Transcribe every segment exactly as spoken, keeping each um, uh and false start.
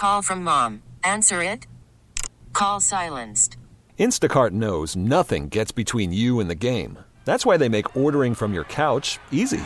call from mom. Answer it. Call silenced. Instacart knows nothing gets between you and the game. That's why they make ordering from your couch easy.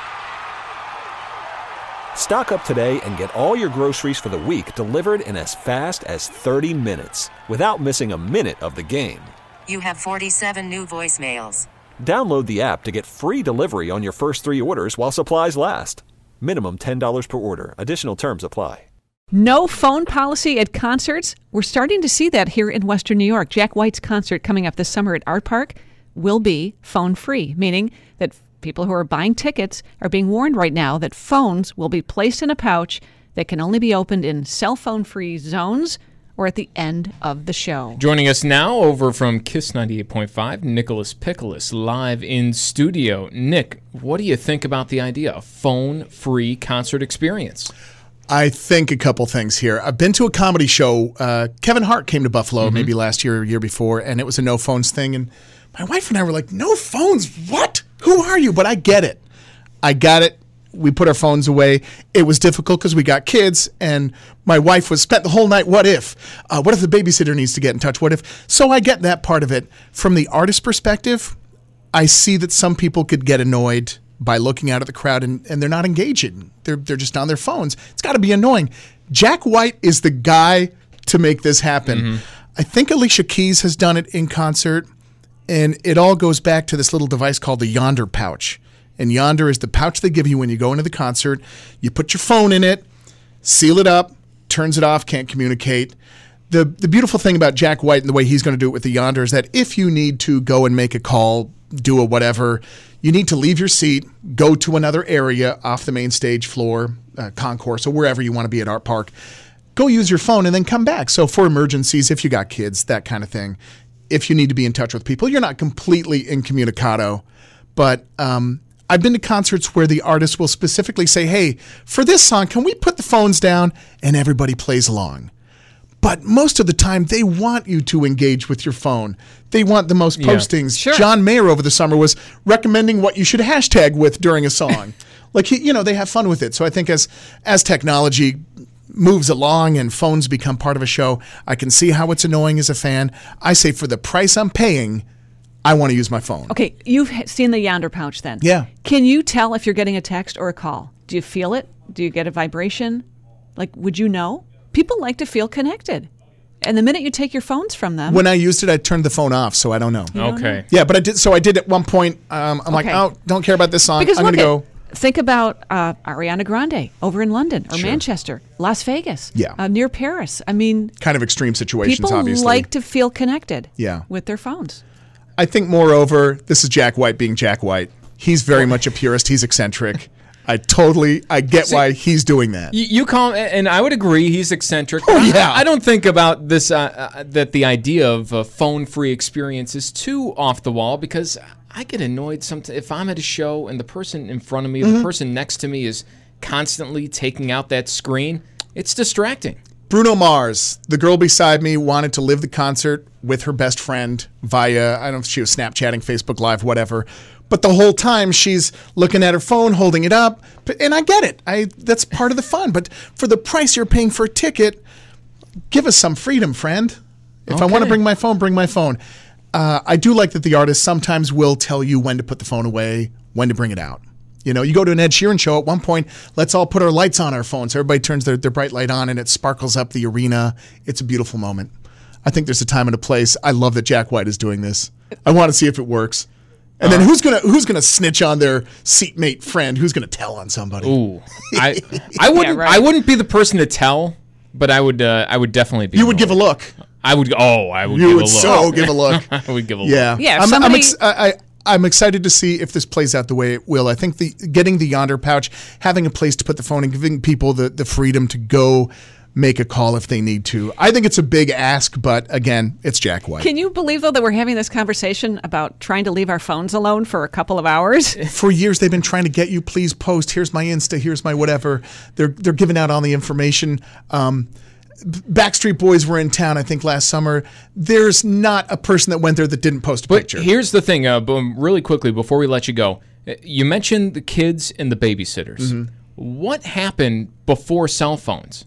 Stock up today and get all your groceries for the week delivered in as fast as thirty minutes without missing a minute of the game. You have forty-seven new voicemails. Download the app to get free delivery on your first three orders while supplies last. Minimum ten dollars per order. Additional terms apply. No phone policy at concerts? We're starting to see that here in Western New York. Jack White's concert coming up this summer at Art Park will be phone-free, meaning that people who are buying tickets are being warned right now that phones will be placed in a pouch that can only be opened in cell phone-free zones or at the end of the show. Joining us now over from Kiss ninety-eight point five, Nicholas Pickles, live in studio. Nick, what do you think about the idea of phone-free concert experience? I think a couple things here. I've been to a comedy show. Uh, Kevin Hart came to Buffalo mm-hmm. maybe last year or year before, and it was a no phones thing. And my wife and I were like, no phones? What? Who are you? But I get it. I got it. We put our phones away. It was difficult because we got kids, and my wife was spent the whole night, what if? Uh, what if the babysitter needs to get in touch? What if? So I get that part of it. From the artist perspective, I see that some people could get annoyed by looking out at the crowd, and, and they're not engaging. They're they're just on their phones. It's got to be annoying. Jack White is the guy to make this happen. Mm-hmm. I think Alicia Keys has done it in concert, and it all goes back to this little device called the Yonder pouch. And Yonder is the pouch they give you when you go into the concert. You put your phone in it, seal it up, turns it off, can't communicate. The the beautiful thing about Jack White and the way he's going to do it with the Yonder is that if you need to go and make a call, do a whatever, you need to leave your seat, go to another area off the main stage floor, uh, concourse, or wherever you want to be at Art Park. Go use your phone and then come back. So for emergencies, if you got kids, that kind of thing, if you need to be in touch with people, you're not completely incommunicado. But um, I've been to concerts where the artist will specifically say, hey, for this song, can we put the phones down? And everybody plays along. But most of the time, they want you to engage with your phone. They want the most postings. Yeah, sure. John Mayer over the summer was recommending what you should hashtag with during a song. Like, he, you know, they have fun with it. So I think as as technology moves along and phones become part of a show, I can see how it's annoying as a fan. I say for the price I'm paying, I want to use my phone. Okay, you've seen the Yonder pouch then. Yeah. Can you tell if you're getting a text or a call? Do you feel it? Do you get a vibration? Like, would you know? People like to feel connected. And the minute you take your phones from them... When I used it, I turned the phone off, so I don't know. Okay. Know? Yeah, but I did. So I did at one point. Um, I'm Okay. like, oh, don't care about this song. Because I'm going to go... Think about uh, Ariana Grande over in London or Sure. Manchester, Las Vegas, Yeah. uh, near Paris. I mean... Kind of extreme situations, people obviously. like to feel connected Yeah. with their phones. I think, moreover, this is Jack White being Jack White. He's very much a purist. He's eccentric. I totally, I get See, why he's doing that. You, you call him, and I would agree, he's eccentric. Oh, yeah. I, I don't think about this, uh, uh, that the idea of a phone-free experience is too off the wall, because I get annoyed sometimes if I'm at a show and the person in front of me, Mm-hmm. the person next to me is constantly taking out that screen. It's distracting. Bruno Mars, the girl beside me, wanted to live the concert with her best friend via, I don't know if she was Snapchatting, Facebook Live, whatever. But the whole time she's looking at her phone, holding it up. And I get it. I that's part of the fun. But for the price you're paying for a ticket, give us some freedom, friend. If Okay. I want to bring my phone, bring my phone. Uh, I do like that the artist sometimes will tell you when to put the phone away, when to bring it out. You know, you go to an Ed Sheeran show, at one point, let's all put our lights on our phones. Everybody turns their, their bright light on and it sparkles up the arena. It's a beautiful moment. I think there's a time and a place. I love that Jack White is doing this. I want to see if it works. And then who's gonna who's gonna snitch on their seatmate friend? Who's gonna tell on somebody? Ooh, I I wouldn't Yeah, right. I wouldn't be the person to tell, but I would uh, I would definitely be. You would give a annoyed. look. I would. Oh, I would. You give would a look. so give a look. I would give a look. Yeah, Yeah, if I'm, I'm, somebody- ex- I, I, I'm excited to see if this plays out the way it will. I think the getting the Yonder pouch, having a place to put the phone, and giving people the, the freedom to go make a call if they need to. I think it's a big ask, but again, it's Jack White. Can you believe, though, that we're having this conversation about trying to leave our phones alone for a couple of hours? For years, they've been trying to get you, please post, here's my Insta, here's my whatever. They're they're giving out all the information. Um, Backstreet Boys were in town, I think, last summer. There's not a person that went there that didn't post a But picture. here's the thing, uh, boom, really quickly before we let you go. Uh, You mentioned the kids and the babysitters. Mm-hmm. What happened before cell phones?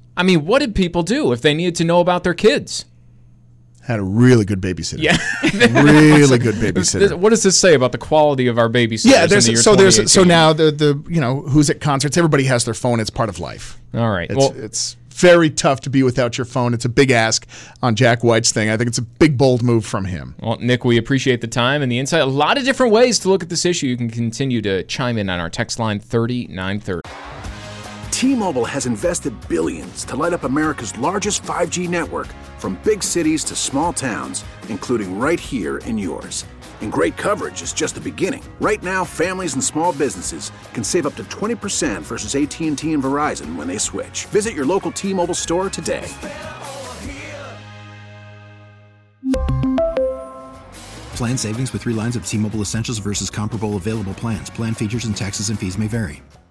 I mean, what did people do if they needed to know about their kids? Had a really good babysitter. Yeah. really good babysitter. What does this say about the quality of our babysitters? Yeah, there's in the year so there's so twenty eighteen? now the the you know who's at concerts. Everybody has their phone. It's part of life. All right. It's, Well, it's very tough to be without your phone. It's a big ask on Jack White's thing. I think it's a big bold move from him. well, Nick, we appreciate the time and the insight. A lot of different ways to look at this issue. You can continue to chime in on our text line thirty nine thirty. T-Mobile has invested billions to light up America's largest five G network, from big cities to small towns, including right here in yours. And great coverage is just the beginning. Right now, families and small businesses can save up to twenty percent versus A T and T and Verizon when they switch. Visit your local T-Mobile store today. Plan savings with three lines of T-Mobile Essentials versus comparable available plans. Plan features and taxes and fees may vary.